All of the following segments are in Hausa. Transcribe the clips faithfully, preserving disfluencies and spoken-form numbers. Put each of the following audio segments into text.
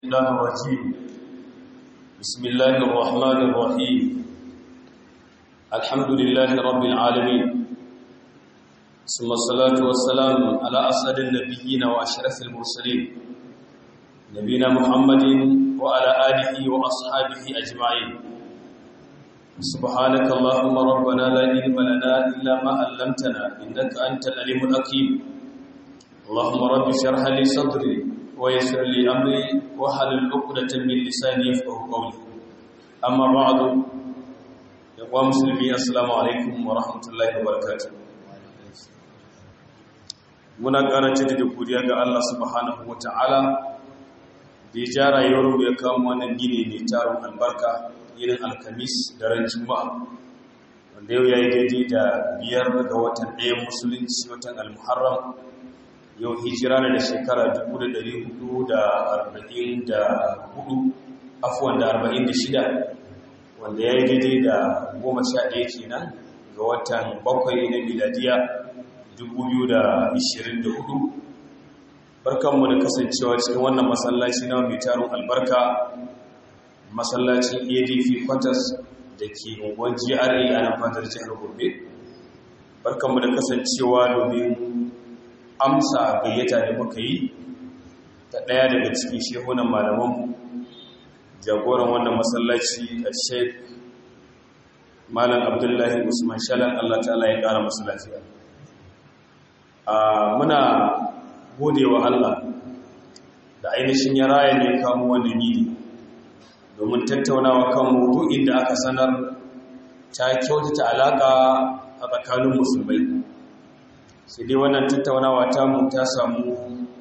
الله الرجيم بسم الله الرحمن الرحيم الحمد لله رب العالمين ثم الصلاة والسلام على أسعد النبيين وأشرف المرسلين نبينا محمد وعلى آله وأصحابه أجمعين سبحانك اللهم ربنا لا علم لنا إلا ما علمتنا إنك أنت العليم الحكيم اللهم رب اشرح لي صدري ويسر لي أمري وحلل عقدة من لساني يفقهوا قولي أما بعد يا مسلمين السلام عليكم ورحمة الله وبركاته muna ƙara jaddada godiya ga Allah subhanahu wataala da ya ja rayuwar mu ya kawo wannan gine ne taron albarka irin alkamis da ran juma'a wanda yau yayi daidai da biyar ga watan ɗayan musulunci watan al-muharram yau hijira ne da shekara dubu da ɗari hudu da arba'in da hudu afuwan da arba'in da shida wanda ya yi daidai da goma sha ɗaya kenan ga watan bakwai na miladiya dubu biyu da ashirin da hudu barkanmu da kasancewa cikin wannan masallaci na mai taron albarka masallacin A D P Quarters da ke unguwar G R A a nan fadar jihar Gombe barkanmu da kasancewa domin amsa gayyata da muka yi ta ɗaya daga cikin shehunan malamanmu jagoran wannan masallaci a sheik malam abdullahi usman shalan Allah ta'ala ya ƙara masu lafiya muna gode wa Allah da ainihin ya raya ne kamo wannan yini domin tattaunawa kan maudu'in da aka sanar ta kyautata alaƙa a tsakanin musulmai sai dai wannan tattaunawa ta mu ta samu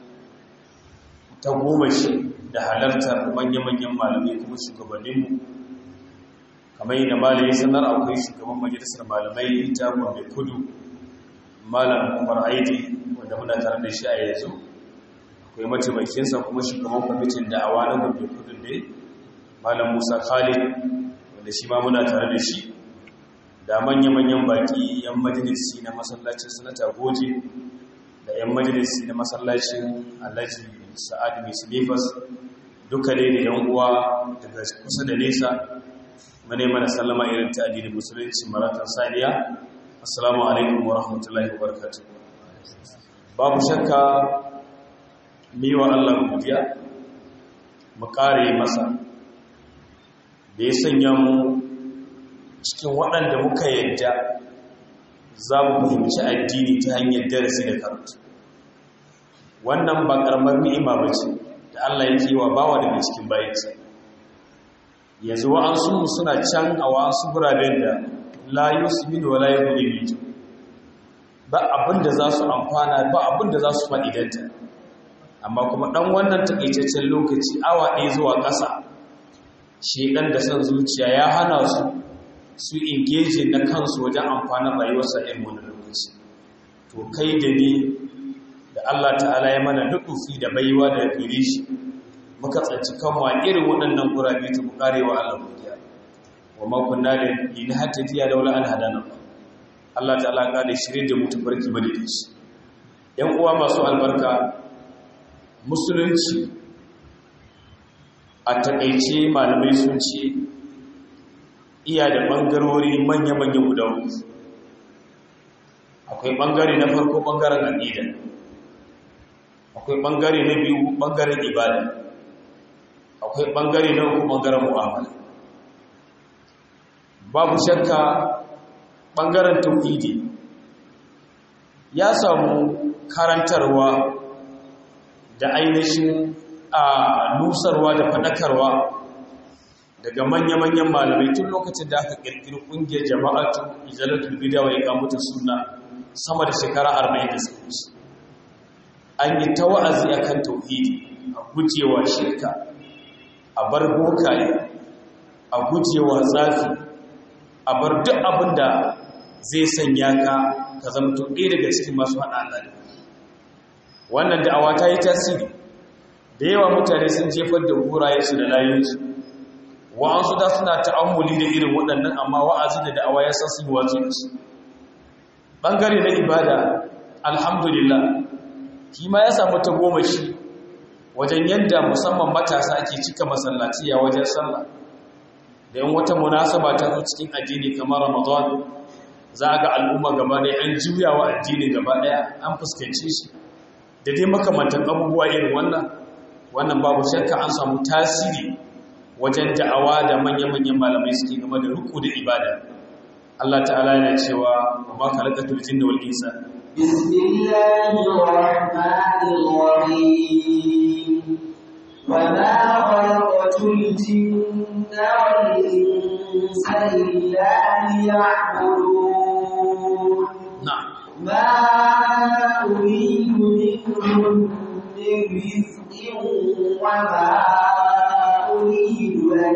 ta goma shi da halartar manya-manyan malamai kuma shugabanninmu kamar yadda malamai sanar akwai shugaban majalisar malamai ta Gombe Kudu malam Umar Aidi wanda muna tare da shi a yanzu akwai mataimakinsa kuma shugaban kwamitin da'awa na Gombe Kudu ne malam Musa Khalid wanda shi ma muna tare da shi da manya-manyan baki yan majalisi na masallacin sanata goje da yan majalisi na masallacin alhaji sa'ad mislifas duka ne da yan uwa daga kusa da nesa mane mana sallama irin ta addinin musulunci maratan saniya assalamu alaikum wa rahmatullahi wa barakatuh babu shakka miwa Allah godiya mu kare masa da ya sanya mu cikin waɗanda muka yadda za mu fahimci addini ta hanyar darasi da karatu wannan ba ƙaramar ni'ima ba ce da Allah yake wa bawa daga cikin bayansa yanzu wa'ansu suna can a wa'ansu biranen da la yusmin wa la yughni ba abinda za su amfana ba abinda za su fa'idanta amma kuma ɗan wannan takaitaccen lokaci awa ɗaya zuwa ƙasa shedan da son zuciya ya hana su su engage na kansu wajen amfanin rayuwarsa ɗin wani lokaci to kai da ni da Allah ta'ala ya mana lukufi da baiwa da gare shi muka tsanci kanmu a irin waɗannan gurabe ta mu karewa Allah godiya wa ma kunna lin hatadiya laula an hadana Allah ta'ala ka da shirye da mutu barki madadici yan uwa masu albarka musulunci a takeice malamai sun ce iya da ɓangarori manya-manya guda uku akwai ɓangare na farko ɓangaren aƙida akwai ɓangare na biyu ɓangaren ibada akwai ɓangare na uku ɓangaren mu'amala babu shakka ɓangaren tauhidi ya samu karantarwa da ainihin a nusarwa da faɗakarwa daga manya-manyan malamai tun lokacin da aka kirkiri ƙungiyar jama'atu izalatul bid'a wa iqamatus sunna sama da shekara arba'in da suka wuce an yi ta wa'azi akan tauhidi a gujewa shirka a bar bokaye a gujewa tsafi a bar duk abin da zai sanya ka ka zama to ɗaya daga cikin masu haɗa Allah wannan da'awa ta yi tasiri da yawa mutane sun jefar da gurayensu da layunsu wa'ansu da suna ta'ammuli da irin waɗannan amma wa'azi da da'awa ya san su yi watsi da su ɓangare na ibada alhamdulillah shi ma ya samu ta goma shi wajen yadda musamman matasa ake cika masallaci a wajen sallah da yan wata munasaba ta zo cikin addini kamar Ramadan za ga al'umma gaba ɗaya an juyawa addini gaba ɗaya an fuskanci shi da dai makamantan abubuwa irin wannan wannan babu shakka an samu tasiri wajen da'awa da manya-manyan malamai suke game da ruku da ibada Allah ta'ala yana cewa wa ma khalaqatul jinna wal insa bismillahir rahmanir rahim wa ma khalaqatul jinna wal insa illa liya'budun na'am ma uridu minhum min rizqin wa ma uridu an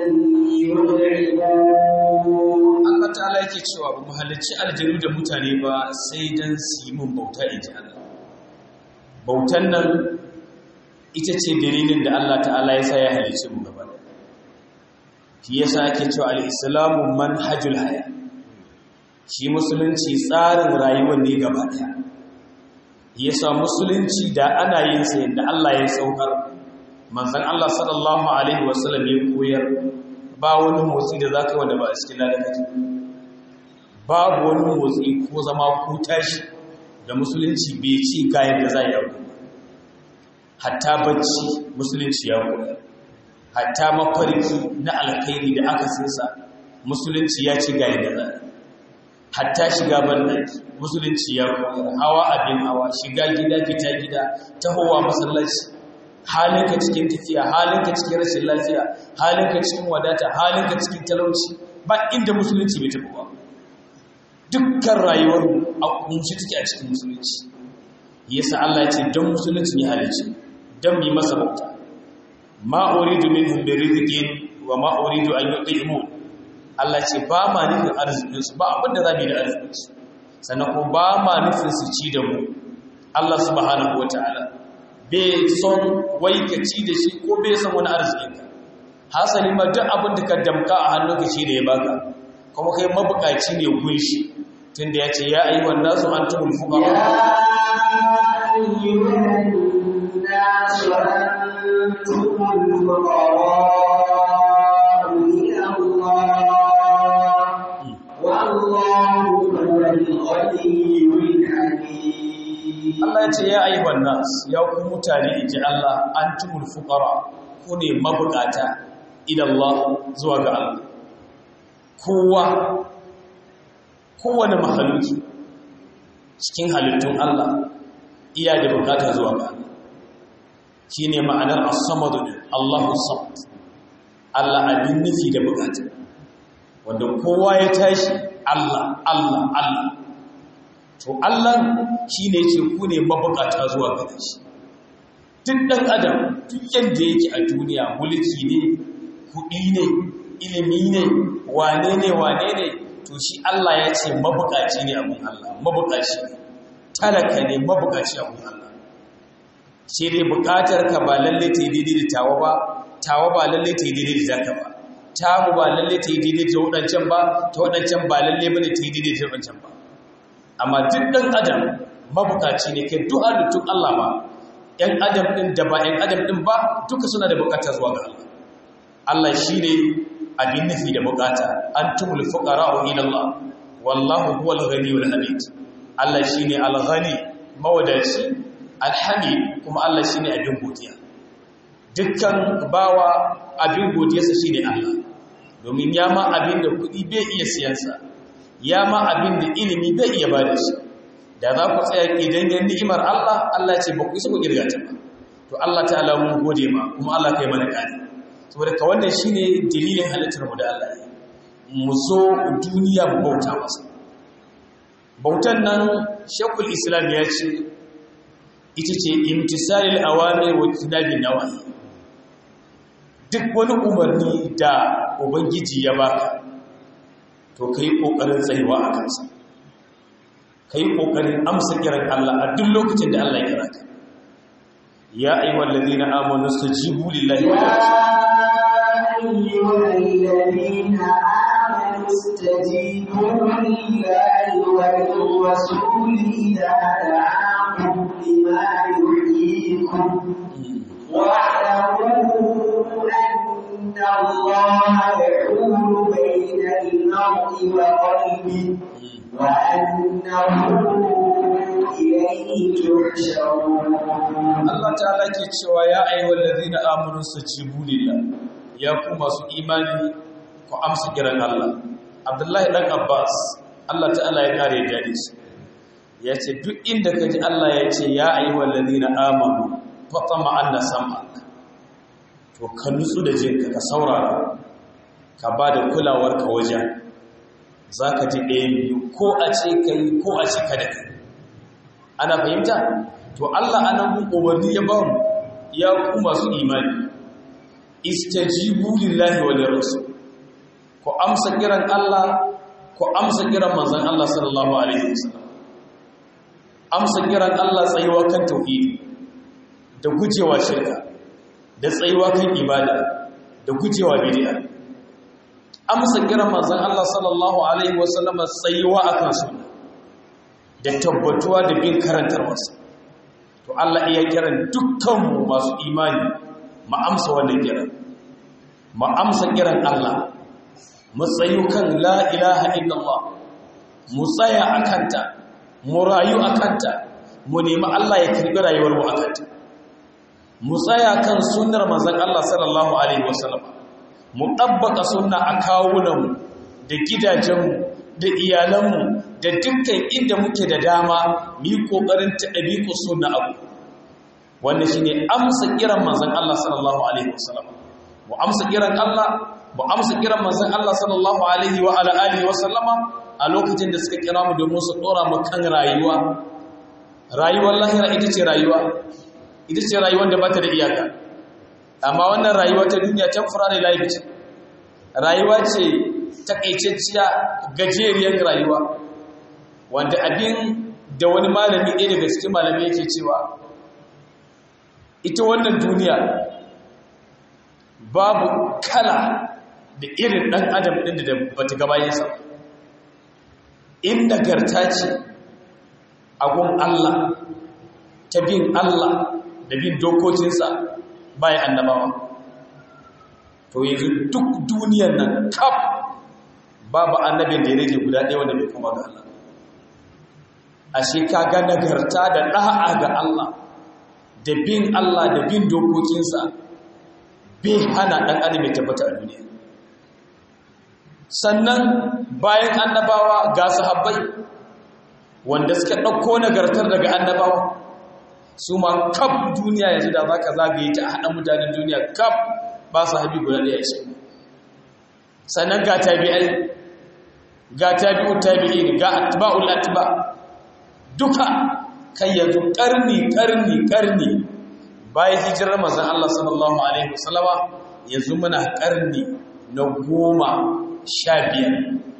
yut'imun. Allah ta'ala yake cewa ba mu halicci aljanu da mutane ba sai dan su yi mun bauta inji Allah. Bautan nan ita ce dalilin da Allah ta'ala ya sa ya halicci mu gaba. Shi yasa ake cewa al-islamu manhajul haya. Shi musulunci tsarin rayuwar ne gaba daya. Yasa musulunci da ana yin sa yadda Allah ya saukar. Manzon Allah sallallahu alaihi wasallam ya koyar ba wani motsi da zaka wanda ba a cikin lalakaci. Babu wani motsi ko zama ko tashi da musulunci bai ci ga yadda za ya yi. Hatta bacci musulunci ya koyar. Hatta mafarki na alkhairi da aka sinsa musulunci ya ci ga yadda za. Hatta shiga bandaki musulunci ya koyar. Hawa abin hawa, shiga gida, fita gida, tahowa masallaci, halinka cikin tafiya, halinka cikin rashin lafiya, halinka cikin wadata, halinka cikin talauci, ba inda musulunci bai tafi ba. Dukkan rayuwar a kunshi take a cikin musulunci. Yasa Allah ya ce don musulunci ne halicci, don mi masa bauta. Ma uridu minhum bi rizqin wa ma uridu an yut'imun. Allah ce ba ma nufin arzikin su, ba abinda za mu yi da arzikin su. Sannan ko ba ma nufin su ci da mu. Allah subhanahu wataala bai son wai ka ci da shi ko bai son wani arzikin ka. Hasali ma duk abin da ka damka a hannunka shi da ya baka. Kuma kai mabukaci ne gun shi tunda ya ce ya ayyuhan nasu antumul fuqara ya ayyuhan nasu antumul fuqara ila Allah wallahu huwal ghaniyyul hamid. Allah ya ce ya ayyuhan nas ya ku mutane inji Allah antumul fuqara ku ne mabukata ila Allah zuwa ga Allah. Kowa kowane mahaluki cikin halittun Allah iya da bukata zuwa ga Allah. Shine ma'anar as-samad Allahu samad. Allah abin nufi da bukata. Wanda kowa ya tashi Allah Allah Allah. To Allah shine yace ku ne mabukata zuwa ga shi. Duk dan adam duk yanda yake a duniya mulki ne, kudi ne, ilimi ne, wane ne wane ne to shi Allah ya ce mabukaci ne abun Allah, mabukaci ne, talaka ne mabukaci abun Allah. Sai dai bukatar ka ba lalle ta yi daidai da tawa ba, tawa ba lalle ta yi daidai da zaka ba, tamu ba lalle ta yi daidai da wadancan ba, ta wadancan ba lalle bane ta yi daidai da wadancan ba. Amma duk dan adam mabukaci ne kai duk halittun Allah ba, ‘yan adam ɗin da ba ‘yan adam ɗin ba duka suna da bukata zuwa ga Allah. Allah shi ne abin nufi da bukata, an tumul fuqara wa ilallah, wallahu huwal ghani wal hamid. Allah shi ne al-ghani mawadaci, al-hamid kuma Allah shi ne abin godiya. Dukkan bawa abin godiyarsa shi ne Allah, domin ya ma abin da kuɗi bai iya siyansa, ya ma abin da ilimi bai iya ba da shi. Da za ku tsaya idan yan ni'imar Allah, Allah ce ba ku isa ku girga ta ba. To Allah ta'ala mun gode ma kuma Allah kai mana kare. Saboda ka wannan shine dalilin halittar mu da Allah ya. Mu so duniya mu bauta masa. Bautan nan Sheikhul Islam ya ce ita ce imtisalil awamir wa tinabin nawahi. Duk wani umarni da Ubangiji ya baka to kai kokarin tsayuwa a kansa. Ka yi ƙoƙarin amsa kiran Allah a duk lokacin da Allah ya kira ka. Ya ayyuhal ladina amanu stajibu lillahi wa ayyuhal ladina amanu stajibu lillahi wa rasuli idza da'akum lima yuhyikum wa الله يحول بين المرء وقلبه وأنه إليه تحشرون. Allah ta'ala ke cewa ya ayyuhal ladina amanu stajibu lillah, ya ku masu imani ku amsa kiran Allah. Abdullahi dan Abbas Allah ta'ala ya kare da shi yace duk inda kaji Allah ya ce ya ayyuhal ladina amanu fatama anna sam'ak, to ka nutsu da jinka ka saurara, ka bada kulawar ka wajen zaka ji ɗayan biyu, ko a ce kai ko a ce kada kai. Ana fahimta? To Allah anan mun umarni ya ba mu ya ku masu imani, istajibu lillahi wa lirrasul, ku amsa kiran Allah, ku amsa kiran manzon Allah sallallahu alaihi wasallam. Amsa kiran Allah tsayuwa kan tauhidi da gujewa shirka, da tsayuwa kan ibada da gujewa bid'a. Amsa kiran manzon Allah sallallahu alaihi wasallam tsayuwa akan sunna da tabbatuwa da bin karantarwarsa. To Allah iya kiran dukkanmu masu imani mu amsa wannan kiran, mu amsa kiran Allah, mu tsayu kan la ilaha illallah, mu tsaya akanta, mu rayu akanta, mu nemi Allah ya karbi rayuwar mu akanta, mu tsaya kan sunnar manzon Allah sallallahu alaihi wasallam, mu tabbaka sunna a kawunanmu da gidajenmu da iyalanmu da dukkan inda muke da dama mu yi kokarin tabiqu sunna abu. Wannan shine amsa kiran manzon Allah sallallahu alaihi wasallam. Mu amsa kiran Allah, mu amsa kiran manzon Allah sallallahu alaihi wa ala alihi wasallama a lokacin da suka kira mu domin su dora mu kan rayuwa. Rayuwar lahira ita ce rayuwa. Ita ce rayuwar da ba ta da iyaka. Amma wannan rayuwa ta duniya temporary life ce. Rayuwa ce takaitacciya, gajeriyar rayuwa, wanda abin da wani malami ɗaya daga cikin malami yake cewa ita wannan duniya babu kala da irin ɗan adam ɗin da bata gabayensa. In nagarta ce a gun Allah, ta bin Allah da bin dokokinsa bayan annabawa, to yanzu duk duniyar nan kaf babu annabin da ya rage guda ɗaya wanda bai kuma ga Allah. Ashe ka ga nagarta da ɗa'a ga Allah da bin Allah da bin dokokinsa bai hana ɗan adam ya tabbata a duniya. Sannan bayan annabawa ga sahabbai wanda suka ɗauko nagartar daga annabawa, su ma kaf duniya yanzu da za ka zagaye ta haɗa mutanen duniya kaf ba sahabi guda ɗaya shi. Sannan ga tabi'ai, ga tabi'ut tabi'in, ga atba'ul atba, duka kai yanzu karni karni karni bayan hijirar manzon Allah sallallahu alaihi wasallama yanzu muna karni na goma sha biyar,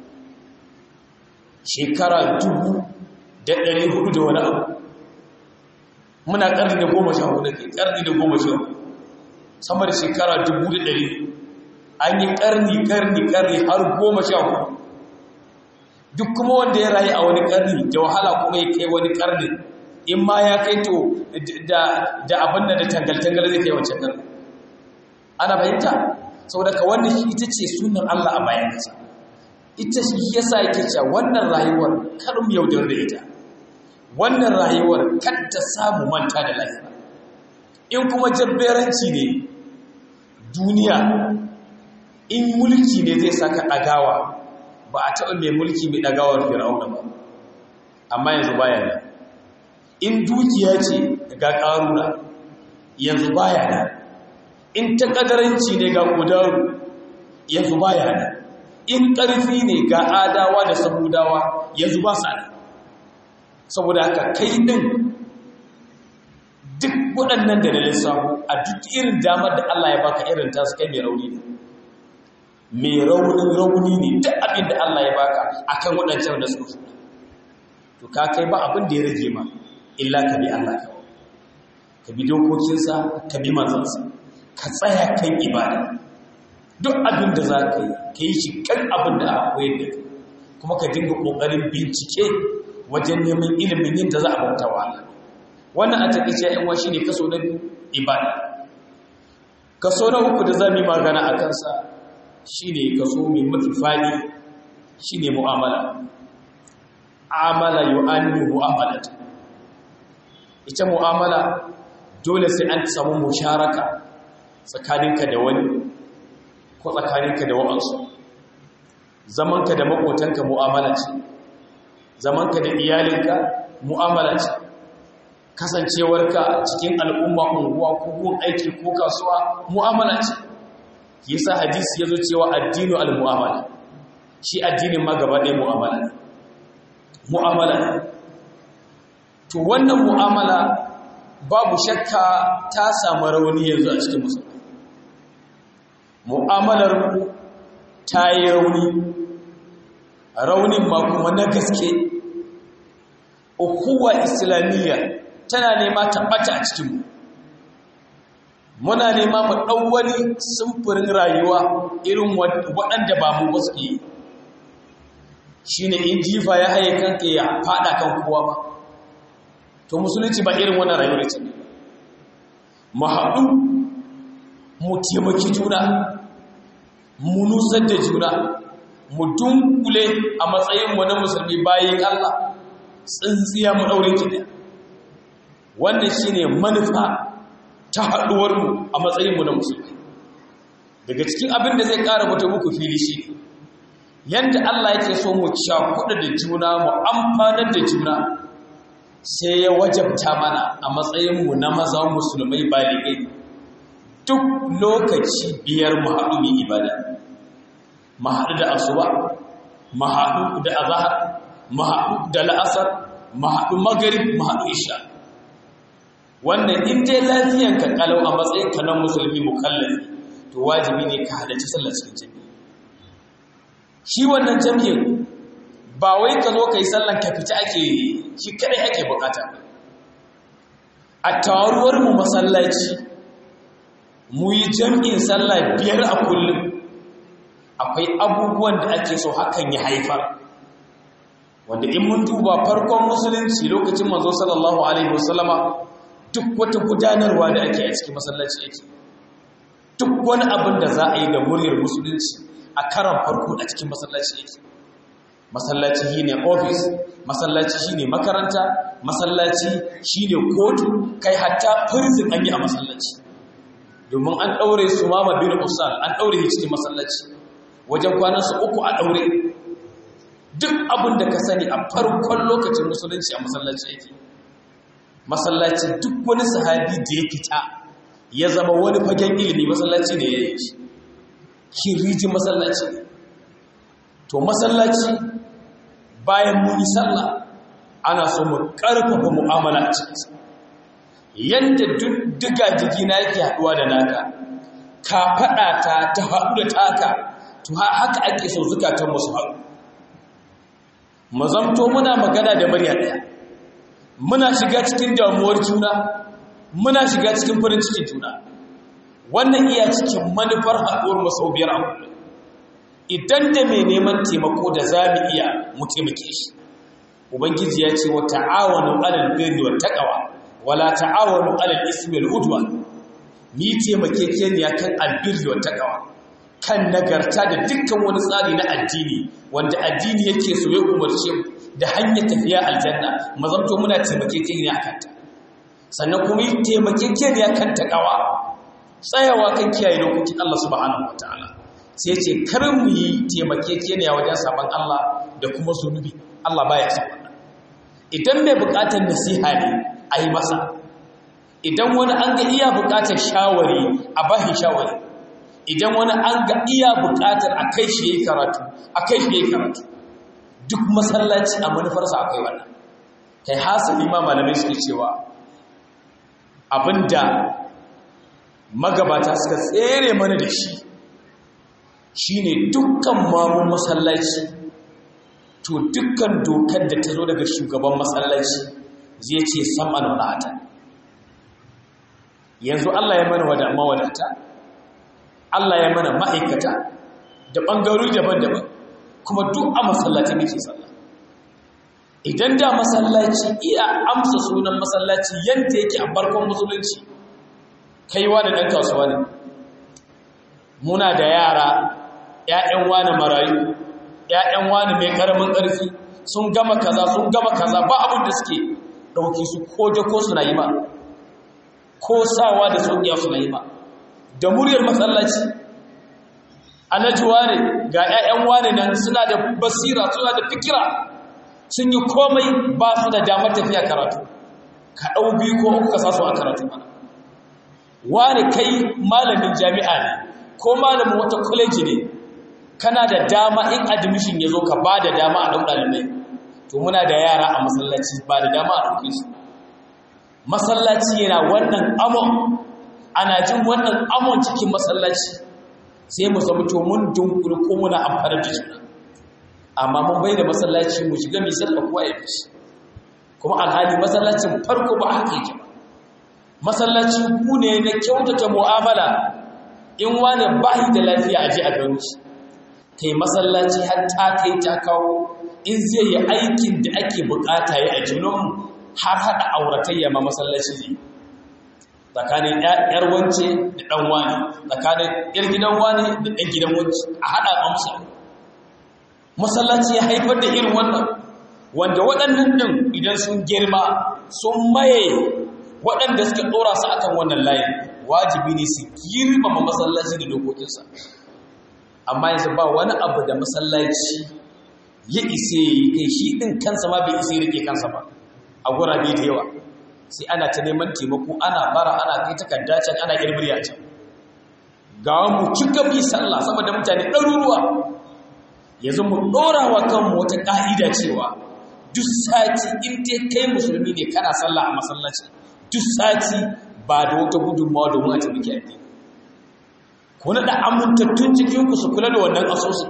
shekara dubu da ɗari hudu da wani abu. Muna karni da goma sha hudu kai karni da goma sha hudu, sama da shekara dubu da ɗari. An yi karni karni karni har goma sha hudu. Duk kuma wanda ya rayu a wani karni da wahala kuma ya kai wani karni, in ma ya kai to da abin da da tangal-tangal zai kai wancan karni. Ana fahimta? Saboda ka wannan ita ce sunan Allah a bayan kasa. Ita shi yasa yake cewa wannan rayuwar kar mu yaudar da ita. Wannan rayuwar kar ta samu manta da lahira. In kuma jabberanci ne duniya, in mulki ne zai saka ɗagawa, ba a taɓa mai mulki mai ɗagawar fir'auna ba, amma yanzu baya nan. In dukiya ce ga ƙaruna, yanzu baya nan. In ta ƙadaranci ne ga ƙudaru, yanzu baya nan. In ƙarfi ne ga adawa da samudawa, yanzu ba sa nan. Saboda haka kai ɗin duk waɗannan da na lissafo a duk irin damar da Allah ya baka irin tasu, kai mai rauni ne. Mai raunin rauni ne duk abin da Allah ya baka akan waɗancan da suka suna. To ka kai ba abin da ya rage ma illa ka bi Allah kawai, ka bi dokokinsa, ka bi manzansa, ka tsaya kan ibada. Duk abin da za ka yi ka yi shi kan abin da aka koyar da ka, kuma ka dinga ƙoƙarin bincike wajen neman ilimin yin da za a bauta wa Allah. Wannan a taƙaice ‘yan washi ne kaso na biyu, ibada. kaso na uku da zamu yi magana a kansa shine kaso mai mafi fadi shine mu'amala. Amala yu'anni mu'amalat. Ita mu'amala dole sai an samu musharaka tsakaninka da wani ko tsakaninka da wa'ansu. Zamanka da makotanka mu'amala ce, zamanka da iyalinka mu'amala ce, kasancewarka cikin al'umma, unguwa ko gun aiki ko kasuwa mu'amala ce. Yasa hadisi yazo cewa addinu al-mu'amala, shi addinin ma gaba ɗaya mu'amala ne. Mu'amala ne. To wannan mu'amala babu shakka ta samu rauni yanzu a cikin musulmi. Mu'amalar mu ta yi rauni, raunin ma kuma na gaske. Ukuwa islamiyya tana nema ta ɓata a cikinmu. Muna nema mu ɗau wani sumfurin rayuwa irin waɗanda ba mu wasu yi. Shi ne in jifa ya haye kanka ya faɗa kan kowa ba. To musulunci ba irin wannan rayuwar ce. Mu haɗu, mu taimaki juna, mu nusar da juna, mu dunkule a matsayinmu na musulmi bayan Allah, tsintsiya mu ɗaure ki. Wannan shi ne manufa ta haɗuwarmu a matsayinmu na musulmi. Daga cikin abin da zai ƙara mutu muku fili shi ne, yadda Allah yake so mu cakuɗa da juna, mu amfanar da juna, sai ya wajabta mana a matsayinmu na maza musulmai baligai duk lokaci biyar mu haɗu mai ibada. Mu haɗu da asuba, mu haɗu da azahar, mu haɗu da la'asar, mu haɗu magrib, mu haɗu isha. Wannan in dai lafiyanka kalau a matsayinka na musulmi mukallafi, to wajibi ne ka halarci sallar cikin jami'i. Shi wannan jami'in ba wai ka zo ka yi sallan ka fita ake shi kadai ake bukata. A taruwar mu masallaci mu yi jami'in sallah biyar a kullum, akwai abubuwan da ake so hakan ya haifar, wanda in mun duba farkon musulunci lokacin manzo sallallahu alaihi wasallama duk wata gudanarwa da ake a cikin masallaci yake. Duk wani abin da za a yi da muryar musulunci a karan farko a cikin masallaci yake. Masallaci shine office, masallaci shine makaranta, masallaci shine kotu, kai hatta prison an yi a masallaci. Domin an daure su Mama bin Usal, an daure shi cikin masallaci. Wajen kwanan su uku a daure. Duk abin da ka sani a farkon lokacin musulunci a masallaci yake. Masallaci duk wani sahabi da ya fita ya zama wani fagen ilimi masallaci ne ya yi shi. Kiriji masallaci ne. To masallaci bayan mun yi sallah ana so mu karfafa mu'amala a cikinsa. Yanda duk diga jiki na yake haduwa da naka, ka fada ta ta haɗu da taka, to haka ake so zukatan mu su haɗu. Mu zamto muna magana da murya ɗaya. Muna shiga cikin damuwar juna, muna shiga cikin farin cikin juna. Wannan iya cikin manufar haɗuwar mu sau biyar a kullum. Idan da mai neman taimako da za mu iya mu taimake shi. Ubangiji ya ce wa ta'awanu 'alal birri wat taqwa wala ta'awanu 'alal ismi wal udwan. Ni taimakekeniya kan albirri wat taqwa, kan nagarta da dukkan wani tsari na addini wanda addini yake so ya umarce mu da hanyar tafiya aljanna, mazamto muna taimakekeniya akan ta. Sannan kuma yi taimakekeniya kan taqwa, tsayawa kan kiyaye dokokin Allah subhanahu wataala. Sai ce kar mu yi taimakekeniya wajen saban Allah da kuma zunubi. Allah baya son wannan. Idan mai bukatar nasiha ne a yi masa, idan wani an ga iya bukatar shawari a bashi shawari, idan wani an ga iya bukatar a kai shi yayi karatu a kai shi yayi karatu. Duk masallaci a manufarsa akwai wannan. Kai hasali ma malamai suke cewa abinda magabata suka tsere mana da shi shine dukkan mamun masallaci, to dukkan dokar da ta zo daga shugaban masallaci zai ce sam'an wadata. Yanzu Allah ya mana wada mawadata, Allah ya mana ma'aikata da ɓangarori daban-daban, kuma duk a masallaci muke sallah. Idan da masallaci iya amsa sunan masallaci yadda yake a barkon musulunci, kaiwa da ɗan kasuwa ne, muna da yara ƴaƴan wani marayu ƴaƴan wani mai karamin ƙarfi sun gama kaza sun gama kaza ba abin da suke dauki su ko da ko suna yi ba ko sawa da sauƙiya suna yi ba da muryar masallaci alhaji wane ga ƴaƴan wane nan suna da basira suna da fikira sun yi komai ba su da damar tafiya karatu ka ɗau biyu ko uku ka sa su a karatu mana wane kai malamin jami'a ne ko malamin wata kwaleji ne kana da dama in admission ya zo ka ba da dama a ɗau ɗalibai to muna da yara a masallaci ba da dama a ɗauke su masallaci yana wannan amon ana jin wannan amon cikin masallaci sai mu zama to mun dunkuri ko muna amfani da juna amma mun bai da masallaci mu shiga mai sallah ko ya fi kuma alhali masallacin farko ba haka yake ba masallaci ku ne na kyautata mu'amala in wani bahi da lafiya a ji a gano shi kai masallaci har ta kai ta kawo in zai yi aikin da ake bukata ya a junanmu har haɗa auratayya ma masallaci ne tsakanin ‘yar wance da ɗan wani tsakanin ‘yar gidan wani da ɗan gidan wance a haɗa a musa masallaci ya haifar da irin wannan wanda waɗannan ɗin idan sun girma sun maye waɗanda suka ɗora su akan wannan layin wajibi ne su girmama masallaci da dokokinsa amma yanzu ba wani abu da masallaci ya ise kai shi ɗin kansa ma bai ise rike kansa ba a gurabe da yawa sai ana ta neman taimako ana bara ana kai takarda can ana girbiya can ga mu cika bi sallah saboda mutane ɗaruruwa yanzu mu ɗora wa kanmu wata ƙa'ida cewa duk sati in dai kai musulmi ne kana sallah a masallaci duk sati ba da wata gudunmawa domin a taimaki addini ku naɗa amintattun cikinku su kula da wannan asusun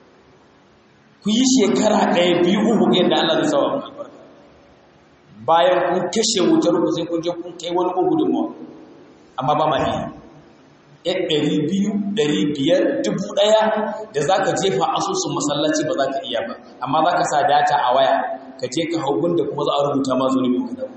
ku yi shekara ɗaya biyu uku yadda Allah zai sawa mu albarka bayan kun kashe wutar ku sai kun je kun kai wani gudunmawa amma ba ma iya yan ɗari biyu ɗari biyar dubu ɗaya da za ka jefa asusun masallaci ba za ka iya ba amma za ka sa data a waya ka je ka hau da kuma za a rubuta ma zuwa mai kudan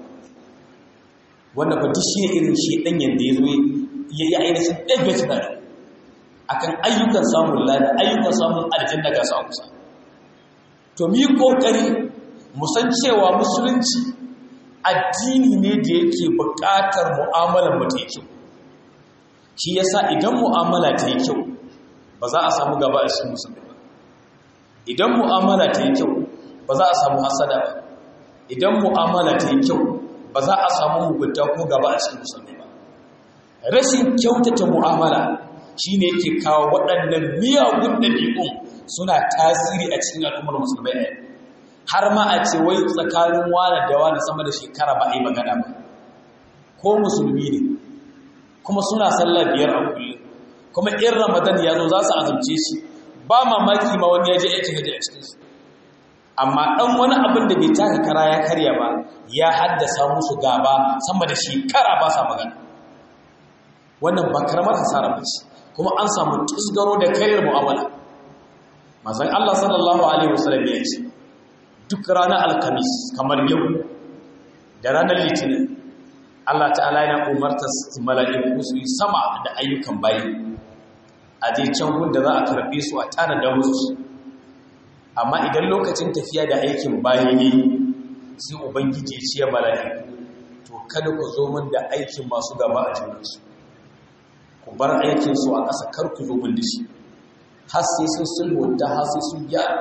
wanda ba duk shi ne irin shi ɗan yadda ya zo ya yi ainihin ɗaga tunani a kan ayyukan samun lada ayyukan samun aljanna ga su a kusa to mu yi ƙoƙari mu san cewa musulunci addini ne da yake buƙatar mu'amalar mu ta yi kyau shi yasa idan mu'amala ta yi kyau ba za a samu gaba a cikin musulmi ba idan mu'amala ta yi kyau ba za a samu hasada ba idan mu'amala ta yi kyau ba za a samu mugunta ko gaba a cikin musulmi ba rashin kyautata mu'amala shine yake kawo waɗannan miyagun ɗabi'un suna tasiri a cikin al'ummar musulmai a har ma a ce wai tsakanin wani da wani sama da shekara ba a yi magana ba ko musulmi ne kuma suna sallah biyar a kullum kuma in ramadan ya zo za su azumce shi ba mamaki ma wani ya je aikin hajji a cikinsu amma ɗan wani abin da bai taka kara ya karya ba ya haddasa musu gaba sama da shekara ba sa magana wannan ba karamar hasara ba ce kuma an samu tusgaro da karyar mu'amala manzon Allah sallallahu alaihi wasallam ya ce duk ranar alkamis kamar yau da ranar litinin Allah ta'ala yana umarta mala'iku su yi sama da ayyukan bayi a je can gunda za a karbe su a tana da musu amma idan lokacin tafiya da aikin bayi ne sai ubangiji ya ce mala'iku to kada ku zo min da aikin masu gaba a junansu ku bar aikin su a ƙasa kar ku zo min da shi har sai sun sulhunta har sai sun gyara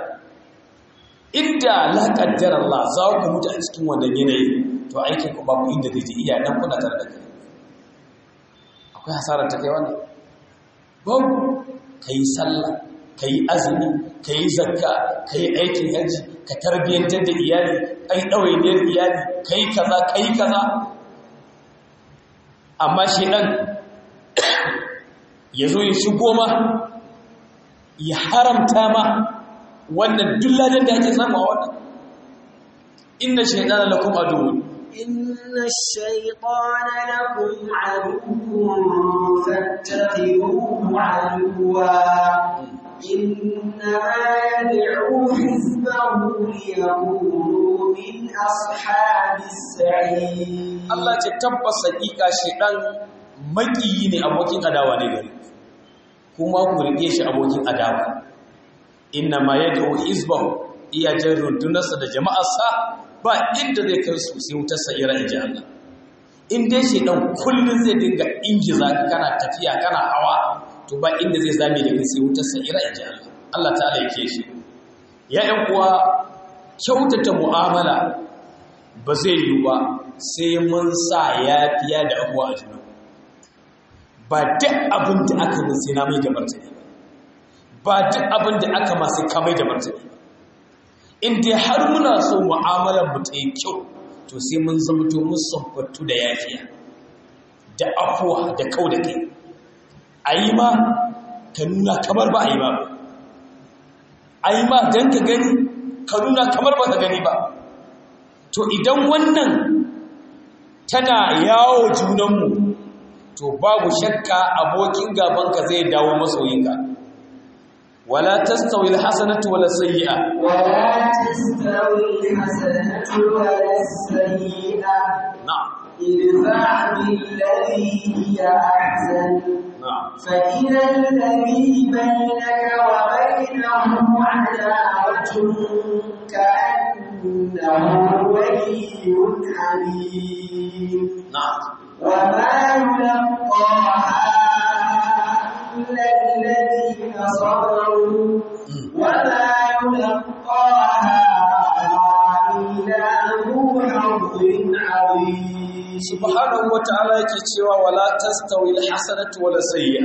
inda la qaddara Allah za ku mutu a cikin wannan yanayi to aikin ku babu inda zai je iya dan kuna tare da kai akwai hasarar ta kai wannan babu kai sallah kai azumi kai zakka kai aikin haji ka tarbiyantar da iyali kai dawainiyar iyali kai kaza kai kaza amma shi dan yazo ya shigo ma ya haramta ma wannan dulladan da ake samu a wannan inna shaytana lakum aduwwun inna shaytana lakum aduwwun fattakhidhuhu aduwwa inna yad'u hizbahu liyakunu min ashabis sa'id Allah ce tabbas hakika shaytan makiyi ne abokin adawa ne gare kuma ku rike shi abokin adawa inna ma yad'u hizbahu iya jin rundunarsa da jama'arsa ba inda zai kai su sai wutar sa'ira inji Allah in dai shi dan kullun zai dinga ingiza kana tafiya kana hawa to ba inda zai zame da kai sai wutar sa'ira inji Allah Allah ta'ala yake shi ya ƴan uwa kyautata mu'amala ba zai yi ba sai mun sa yafiya da abuwa a juna ba duk abin da aka yi sai na mai da martani ba duk abin da aka ma sai ka mai da martani in dai har muna so mu'amalar mu ta yi kyau to sai mun zama to mun sabbattu da yafiya da afuwa da kau da kai a yi ma ka nuna kamar ba a yi ba a yi ma don ka gani ka nuna kamar ba ka gani ba to idan wannan tana yawo junanmu to babu shakka abokin gabanka zai dawo masoyinka wala tastawi alhasanatu wala sayyi'a ولا تستوي الحسنة ولا السيئة na'am ادفع بالذي هي أحسن na'am فإذا الذي بينك وبينه عداوة كأنه ولي حميم na'am وما يلقاها إلا الذين صبروا وما يلقاها إلا ذو حظ عظيم subhanahu wata'ala yake cewa wala tastawi alhasanatu wala sayyi'a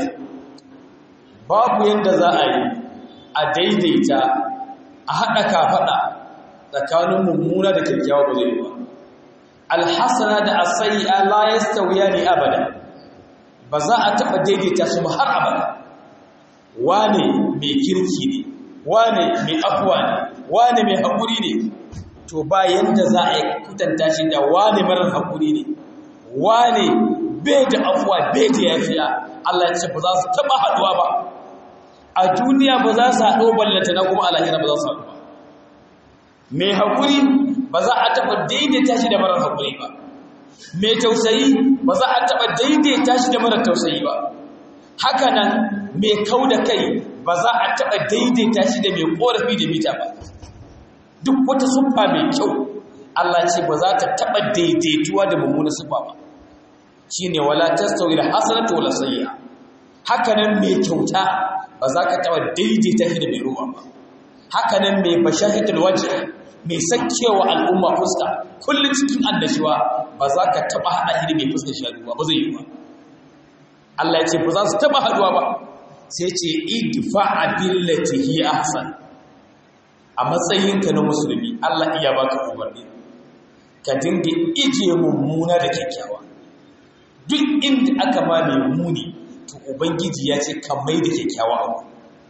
babu yanda za a yi a daidaita a hada kafada tsakanin mummuna da kyakkyawa ba zai ba alhasana da as-sayyi'a la yastawiyani abada ba za a taba daidaita su ba har abada wane mai kirki ne wane mai afwa ne wane mai hakuri ne to ba yanda za a yi kutanta shi da wane marar hakuri ne wane bai da afuwa bai da yafiya Allah ya ce ba za su taba haduwa ba a duniya ba za su haɗo ballata na kuma alahira ba za su haɗu ba mai haƙuri ba za a taba daidaita shi da marar haƙuri ba mai tausayi ba za a taba daidaita shi da marar tausayi ba haka nan mai kau da kai ba za a taba daidaita shi da mai ƙorafi da mita ba duk wata siffa mai kyau Allah ce ba za ta taba daidaituwa da mummunan siffa ba shine wala tastawi alhasanatu wala sayyi'a haka nan mai kyauta ba za ka taba daidaita shi da mai ruwa ba haka nan mai bashahatul wajh mai sakkewa al'umma fuska kullun cikin annashuwa ba za ka taba hada shi da mai fuskar shaduwa ba zai yi ba Allah ya ce ba za su taba haduwa ba sai ce idfa'a billati hi ahsan a matsayinka na musulmi Allah iya baka umarni ka dinga ije mummuna da kyakkyawa duk inda aka ma mai muni to ubangiji ya ce ka mai da kyakkyawa abu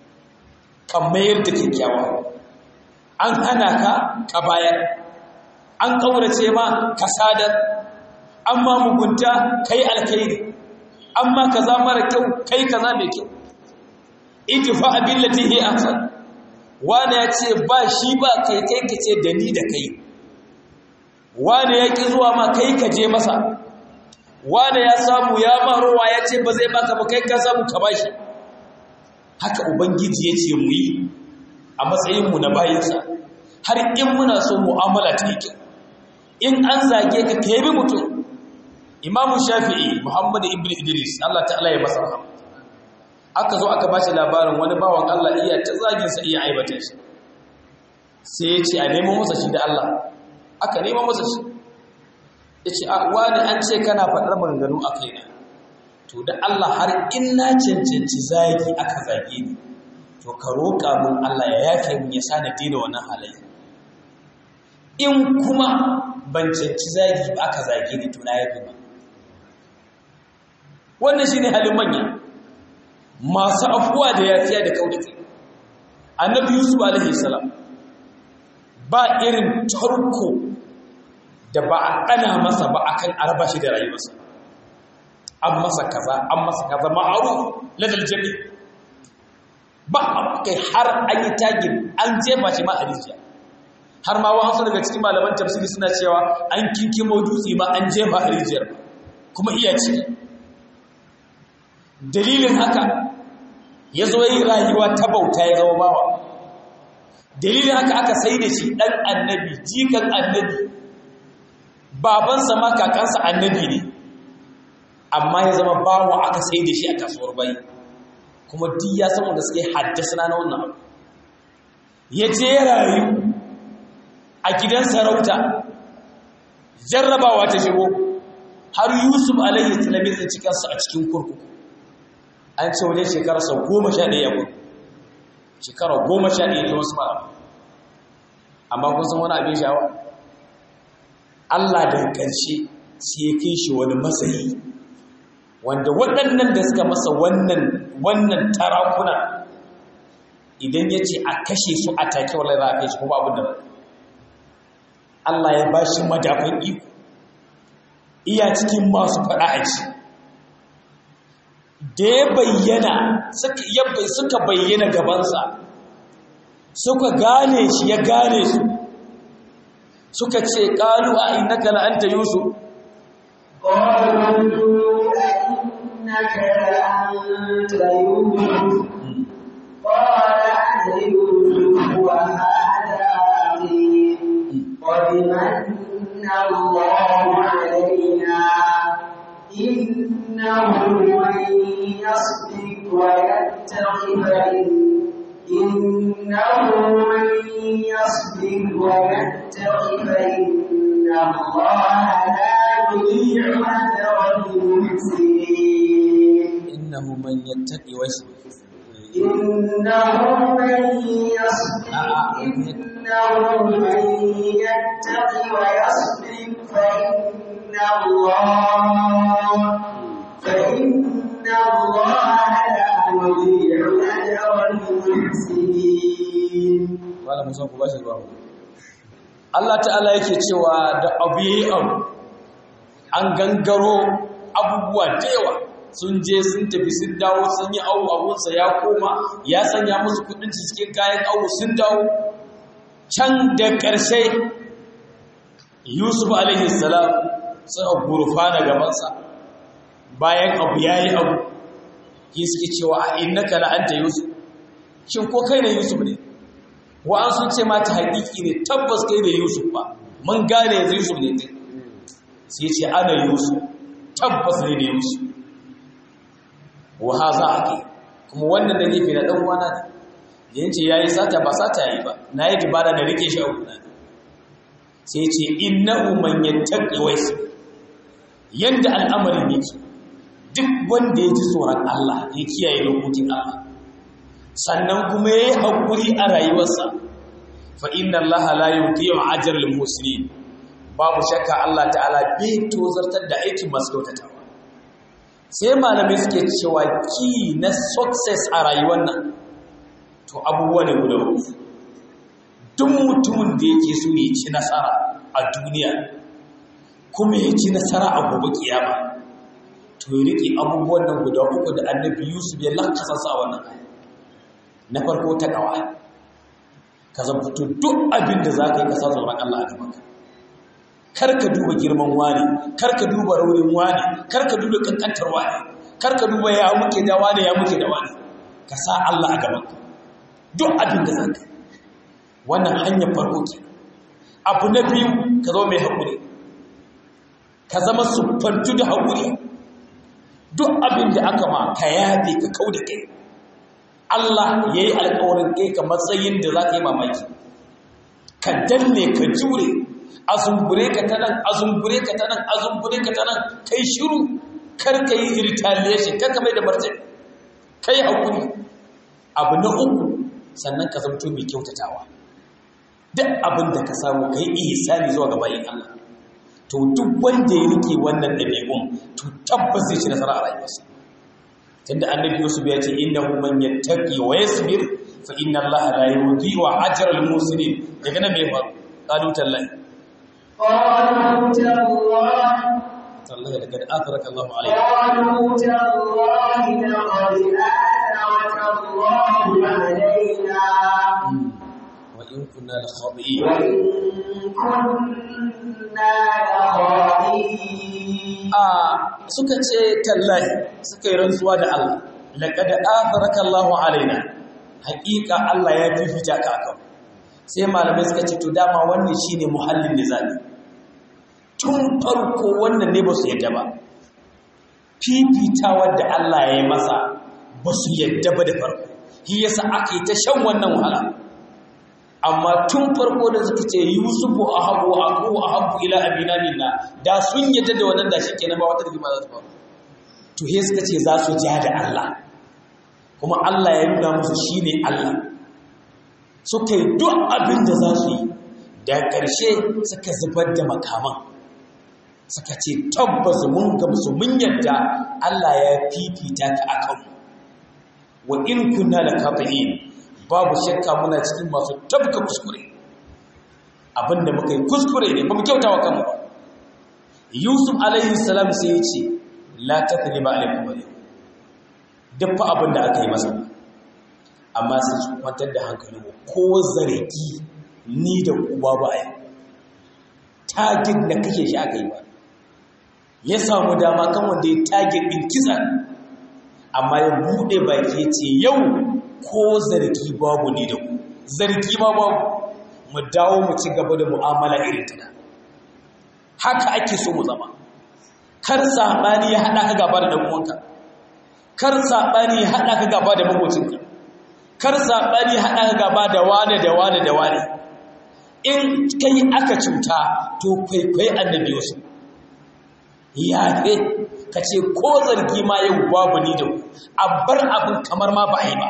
ka mayar da kyakkyawa abu an hana ka ka bayar an kaurace ma ka sadar an ma mugunta kai alkhairi an ma kaza mara kyau kai kaza mai kyau idfa billati hi ahsan wani ya ce ba shi ba kai kai ka ce da ni da kai wani ya ƙi zuwa ma kai ka je masa wani ya samu ya marowa ya ce ba zai baka ba kai ka samu ka ba shi haka ubangiji ya ce mu yi a matsayinmu na bayinsa har in muna so mu'amala ta yi kyau in an zage ka ka yabi mutum imamu shafi'i muhammad ibn idris Allah ta'ala ya masa rahama aka zo aka bashi labarin wani bawan Allah iya ta zaginsa iya aibata shi sai ya ce a neman masa shi da Allah aka neman masa shi ya ce wani an ce kana faɗar maganganu a kaina to da Allah har in na cancanci zagi aka zage ni to ka roƙa min Allah ya yafe min ya sa na daina wannan halayya in kuma ban cancanci zagi ba aka zage ni to na yafe ba wannan shine halin manya masu afuwa da yafiya da kaudakai annabi yusuf alaihi salam ba irin tarko da ba a ɗana masa ba akan arba shi da rayuwarsa an masa kaza an masa kaza ma'aruf ladal jami ba kai har an yi tagin an jefa shi ma a rijiya har ma wasu daga cikin malaman tafsiri suna cewa an kinkimo dutse ma an jefa a rijiyar kuma iya ciki dalilin haka ya zo yi rayuwa ta bauta ya zama bawa. Dalilin haka aka sai da shi ɗan annabi, jikan annabi, babansa ma kakansa annabi ne, amma ya zama bawa aka sai da shi a kasuwar bayi. Kuma duk ya san wanda suke haddasa na wannan abu. Ya je ya rayu a gidan sarauta, jarrabawa ta shigo, har Yusuf alayhi salam ya tsinci kansa a cikin kurkuku. An ce wajen shekara sau goma sha ɗaya ya shekara goma sha ɗaya ne wasu mara. Amma kun san wani abin sha'awa? Allah da ƙarshe sai ya kai shi wani matsayi wanda waɗannan da suka masa wannan wannan tarakuna idan ya ce a kashe su a take wallahi za a kai shi kuma abin da Allah ya ba shi madafin iko iya cikin masu faɗa a ci da ya bayyana suka bayyana gabansa suka gane shi ya gane su suka ce ƙalu a innaka la'anta Yusuf إنك لأنت يوسف قال أنا يوسف وهذا أخي قد من الله علينا إنه من يصدق ويتق إنه من يصدق ويتق فإن الله لا يضيع أجر المحسنين إنه من يتقي ويصبر إنه من يصبر إنه من يتقي ويصبر فإن الله فإن الله لا يضيع أجر المحسنين. Wala Musa ku bashi ba. Allah ta'ala yake cewa da abu yayi abu an gangaro abubuwa da yawa sun je sun tafi sun dawo sun yi awu abunsa ya koma ya sanya musu kudin cikin kayan awu sun dawo can da ƙarshe Yusuf alaihi salam sai gurfana gabansa bayan abu yayi abu yi suke cewa a innaka la anta Yusuf shin ko kai ne Yusuf ne wa'an sun ce mata haƙiƙi ne tabbas kai da Yusuf ba mun gane yanzu Yusuf ne kai sai ce ana Yusuf tabbas ne da Yusuf wa haza ake kuma wannan da gefe na dan uwana ne da yace yayi sata ba sata yayi ba nayi dubara da rike shi a gona sai ce innahu man yattaqi wa yanda al'amarin yake duk wanda ya ji tsoron Allah ya kiyaye dokokin Allah sannan kuma yayi hakuri a rayuwarsa fa inna allaha la yuqiyu ajral muslimin babu shakka Allah ta'ala bai tozartar da aikin masu kyautatawa sai malamai suke cewa ki na success a rayuwar nan to abubuwa ne guda uku duk mutumin da yake so ya ci nasara a duniya kuma ya ci nasara a gobe kiyama to ya rike abubuwan nan guda uku da annabi Yusuf ya lakasa sa wannan na farko ta kawa ka zamto duk abin da zaka yi ka sa tsoron Allah a gabanka kar ka duba girman wani kar ka duba raunin wani kar ka duba kankantar wani kar ka duba ya muke da wani ya muke da wani ka sa Allah a gabanka duk abin da zaka yi wannan hanyar farko ke abu na biyu ka zama mai haƙuri ka zama siffantu da haƙuri duk abin da aka ma ka yafe ka kau da kai Allah ya yi alƙawarin kai ka matsayin da za ka yi mamaki ka danne ka jure a zumbure ka ta nan a zumbure ka ta nan a zumbure ka ta nan kai shiru kar ka yi retaliation kar ka mai da martani kai haƙuri abu na uku sannan ka zamto mai kyautatawa duk abin da ka samu ka yi ihsani zuwa ga bayin Allah to duk wanda ya rike wannan ɗabi'un to tabbas zai ci nasara a rayuwarsa tunda annabi Yusuf ya ce innahu man yattaqi wa yasbir fa inna Allaha la yudhi'u ajra al-muhsinin daga nan me fa qalu tallahi qalu tallahi tallahi laqad atharaka Allahu alayhi qalu tallahi laqad atharaka Allahu alayna wa in kunna la khati'in wa in kunna la khati'in a suka ce tallahi suka yi rantsuwa da Allah laqad atharaka Allahu alaina haqiqa Allah ya fifita ka akan sai malamai suka ce to dama wannan shine muhallin nizami tun farko wannan ne ba su yadda ba fifitawar da Allah ya yi masa ba su yadda ba da farko shi yasa aka yi ta shan wannan wahala amma tun farko da suka ce yusufu ahabu aku ahabu ila abina minna da sun yadda da wannan da shikenan ba wata rigima za su faru to he suka ce za su ja da Allah kuma Allah ya nuna musu shine Allah suka yi duk abin da za su yi da ƙarshe suka zubar da makaman suka ce tabbas mun gamsu mun yadda Allah ya fifita ka akan wa in kunna lakafirin babu shakka muna cikin masu tabka kuskure abinda muka yi kuskure ne ba mu kyauta wa kanmu Yusuf alaihi salam sai ya ce la tathriba alaikum alayhi duk fa abinda aka yi masa amma sai su kwantar da hankali ko zargi ni da uba ba ai target da kake shi aka yi ba ya samu dama kan wanda ya target din kisa amma ya bude baki ya ce yau ko zargi babu ni da ku zargi ma babu mu dawo mu ci gaba da mu'amala irin ta haka ake so mu zama kar sabani ya hada ka gaba da dan uwanka kar sabani ya hada ka gaba da makocinka kar sabani ya hada ka gaba da wane da wane da wane in kai aka cuta to kwaikwai annabi wasu ya ce ka ce ko zargi ma yau babu ni da ku a bar abin kamar ma ba a yi ba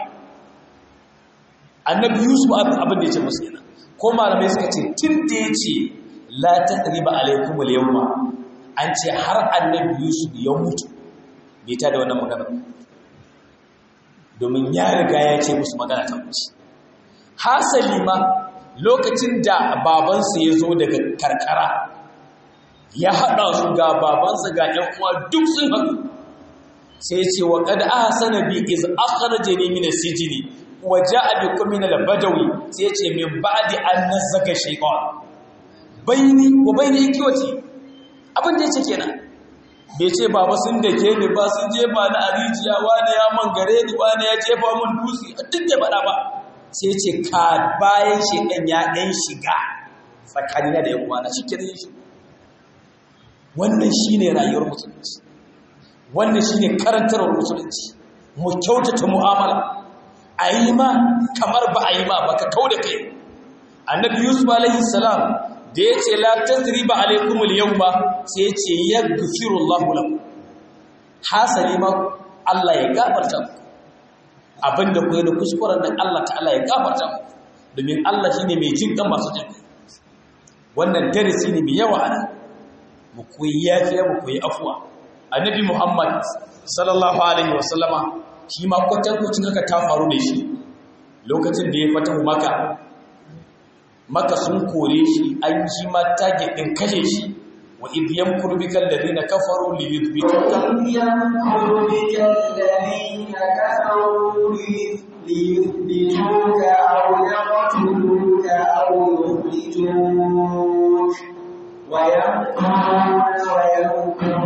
annabi yusuf abin da ya ce musu yana ko malamai suka ce tun da ya ce la tasriba alaikum al-yawma an ce har annabi yusuf ya mutu bai ta da wannan magana domin ya riga ya ce musu magana ta mutu hasali ma lokacin da babansa ya zo daga karkara ya haɗa su ga babansa ga ‘yan uwa duk sun haɗu sai ce wa ƙada aka sana bi iz akharaje ne min sijini wa ja'a bikum min al-badawi sai ce min ba'di an nazaka shaytan baini wa baini ikwati abin da yake kenan bai ce baba sun da ke ni ba sun jefa ni a rijiya wani ya mangare ni wani ya jefa mun dutse duk da faɗa ba sai ce ka bayan shaytan ya ɗan shiga tsakanina da ‘yan uwana shi kenan shi wannan shi ne rayuwar musulunci wannan shi ne karantarwar musulunci mu kyautata mu'amala a yi ma kamar ba a yi ma ba ka kau da kai annabi yusuf alaihi salam da ya ce la tasriba alaikum al-yawma sai ya ce yaghfiru Allahu lakum hasali ma Allah ya gafarta ku abinda ku yi da kuskuren nan Allah ta'ala ya gafarta ku domin Allah shine mai jin kan masu jin wannan darasi ne mai yawa ana mu koyi yafiya mu koyi afuwa annabi Muhammad sallallahu alaihi wasallama shi ma kwatankwacin haka ta faru da shi lokacin da ya fatahu maka maka sun kore shi an ji ma target din kashe shi wa idh yamkuru bikal ladina kafaru li yuthbituka yamkuru bikal ladina kafaru li yuthbituka aw yaqtuluka aw yukhrijuka ويمكرون ويمكر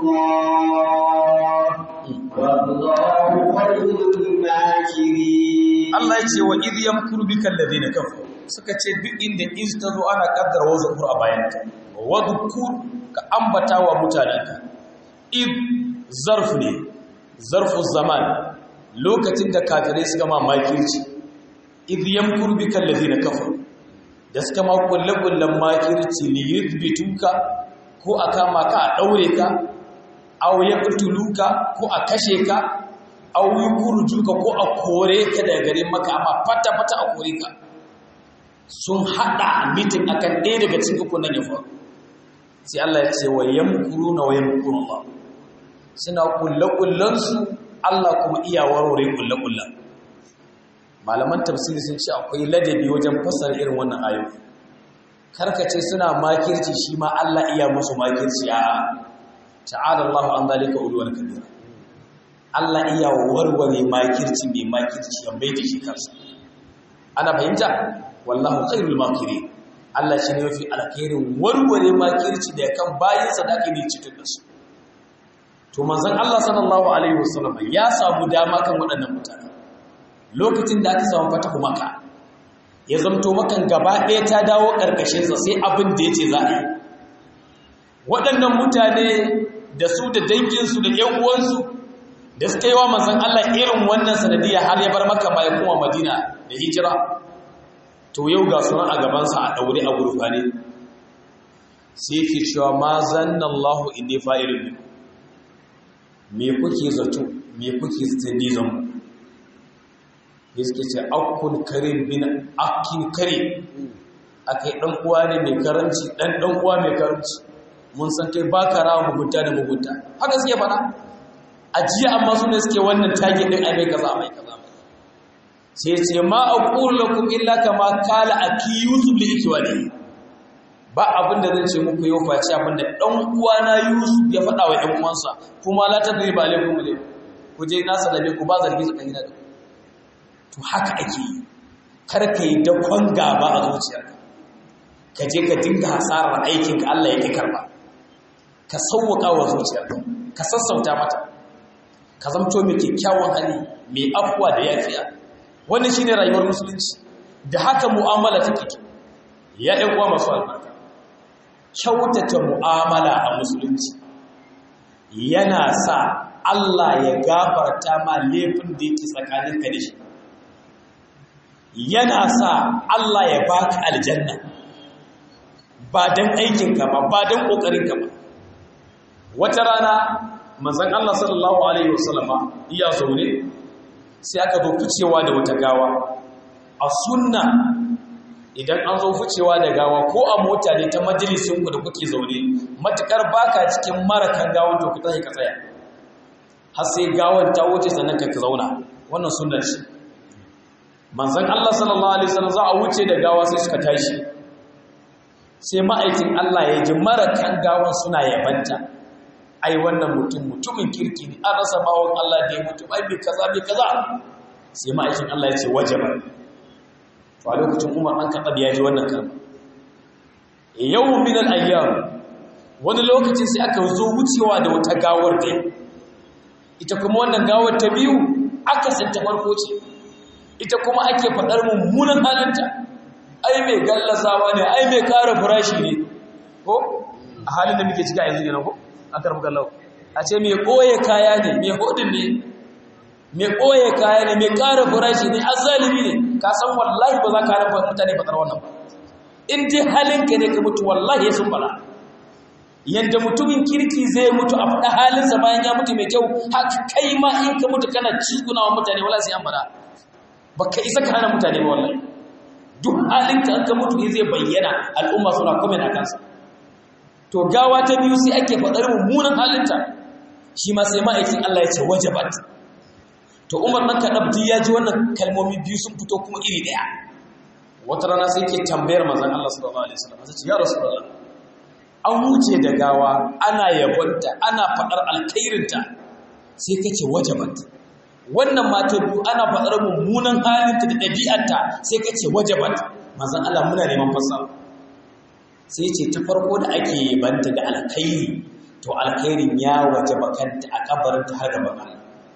الله والله خير الماكرين Allah yace wa idh yamkuru bikal ladina kafaru suka ce duk inda iz tazo ana kaddara wazkur a bayanka wadhkur ka ambata wa mutanenka id zarf ne zarfu zaman lokacin da kafirai suka ma makirci idh yamkuru bikal ladina kafaru da suka ma kulle-kullen makirci ne yuthbituka ko a kama ka a ɗaure ka aw yaqtuluka ko a kashe ka aw yukhrijuka ko a kore ka daga garin maka amma fata-fata a kore ka sun hada mitin akan ɗaya daga cikin uku nan ya faru sai Allah ya ce wa yamkuruna wa yamkuru Allah suna kulle-kullen su Allah kuma iya warware kulle-kullen malaman tafsiri sun ce akwai ladabi wajen fassara irin wannan ayoyi karkace suna makirci shi ma Allah iya musu makirci a ta'ala Allahu an zalika ulwan kabira Allah iya warware makirci mai makirci ya mai da shi kansa ana fahimta wallahu khairul makirin Allah shi ne mafi alkhairin warware makirci da kan bayin sadaka ne cikin su to manzon Allah sallallahu alaihi wasallam ya samu dama kan waɗannan mutane lokacin da aka samu fatahu Makka ya zamto makan gaba ɗaya ta dawo ƙarƙashin sa sai abin da yace za a yi waɗannan mutane da su da danginsu da ƴan uwansu da suka yi wa manzon Allah irin wannan sanadiyya har ya bar Makka ba ya kuma Madina da hijira to yau ga sunan a gaban sa a daure a gurfane sai yake cewa ma zannallahu inni fa'ilun me kuke zato me kuke tsini zan yake ce akun karim bin akin karim akai dan uwa ne mai karanci dan dan uwa mai karanci mun san kai baka rawa mugunta da mugunta haka suke fada ajiya amma su ne suke wannan tage din ai mai kaza mai kaza sai ya ce ma aqulu lakum illa kama qala aki yusuf li ikwani ba abinda zan ce muku yau face abinda dan uwa na yusuf ya fada wa ɗan uwansa kuma la tadriba alaikum alaikum ku je na salabe ku ba zargi tsakan gida to haka ake yi kar kai da kwanga ba a zuciyarka ka je ka dinga hasarar aikin ka Allah yake karba ka sauwaka wa zuciyarka ka sassauta mata ka zamto mai kyakkyawan hali mai afuwa da yafiya wannan shine rayuwar musulunci da haka mu'amala take ya ɗan uwa masu albarka kyautata mu'amala a musulunci yana sa Allah ya gafarta ma laifin da yake tsakaninka da shi yana sa Allah ya baka aljanna ba dan aikinka ba ba dan kokarinka ba wata rana manzon Allah sallallahu alaihi wasallama iya zaune sai aka zo ficewa da wata gawa a sunna idan an zo ficewa da gawa ko a mota ne ta majalisin ku da kuke zaune matukar baka cikin marakan gawan to ku tsaya ka tsaya har sai gawan ta wuce sannan ka zauna wannan sunnar shi manzon Allah sallallahu alaihi wasallam za a wuce da gawa sai suka tashi sai ma'aikin Allah ya ji marakan gawan suna yabanta ai wannan mutum mutumin kirki ne an rasa bawon Allah da ya mutu ai bai kaza bai kaza sai ma'aikin Allah ya ce wajaba to a lokacin Umar an kaɗa ya ji wannan kalma yawm min al-ayyam wani lokacin sai aka zo wucewa da wata gawar da ita kuma wannan gawar ta biyu aka santa farko ce ita kuma ake faɗar mummunan halinta ai mai gallasawa ne ai mai kara farashi ne ko a halin da muke cika yanzu ne ko akar muka lau a ce mai koye kaya ne mai hodin ne mai koye kaya ne mai kara farashi ne azalimi ne ka san wallahi ba za ka hana mutane faɗar wannan ba in dai halinka ne ka mutu wallahi ya sun fara yanda mutumin kirki zai mutu a faɗa halinsa bayan ya mutu mai kyau haka kai ma in ka mutu kana ciguna wa mutane wala sai an faɗa ba ka isa ka hana mutane ba wallahi duk halinka an ka mutu zai bayyana al'umma suna komen a kansa to gawa ta biyu sai ake faɗar mummunan halinta shi ma sai ma'aikin Allah ya ce wajabat to Umar nan kadabdi ya ji wannan kalmomi biyu sun fito kuma iri daya wata rana sai ke tambayar manzon Allah sallallahu alaihi wasallam sai ya rasulullah an wuce da gawa ana yabonta ana faɗar alkhairinta sai kace wajabat wannan mata biyu ana faɗar mummunan halinta da ɗabi'arta sai kace wajabat manzon Allah muna neman fassara sai ce ta farko da ake banta da alkhairi to alkhairin ya wajaba kanta a kabarinta har da Allah